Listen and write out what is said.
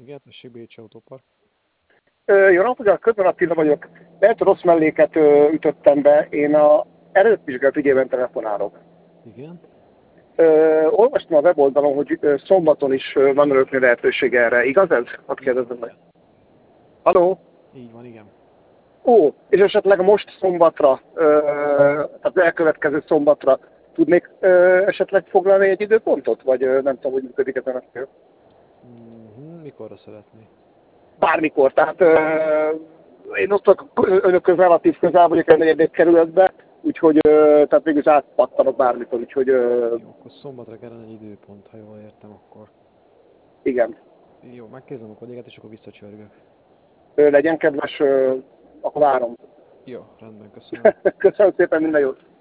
Igen, tessék, Bécsi Autópark. Jó napot, Köpör Attila vagyok. Lehet, rossz melléket ütöttem be. Én a elővizsgálat ügyében telefonálok. Igen. Olvastam a weboldalon, hogy szombaton is van örökni lehetőség erre. Igaz ez? Hadd kérdezzem meg. Halló? Így van, igen. Ó, és esetleg most szombatra, tehát elkövetkező szombatra tudnék esetleg foglalni egy időpontot? Vagy nem tudom, hogy működik ezen a fél. Mikorra szeretné? Bármikor. Tehát én ott önök relatív közel vagyok egy negyedik kerületbe, úgyhogy tehát végül is átpattanok bármikor, úgyhogy Jó, akkor szombatra kellene egy időpont, ha jól értem, akkor. igen. Jó, megkérdezem a kollégát, és akkor visszacsörgök. Legyen kedves, akkor várom. Jó, rendben, köszönöm. Köszönöm szépen, minden jót!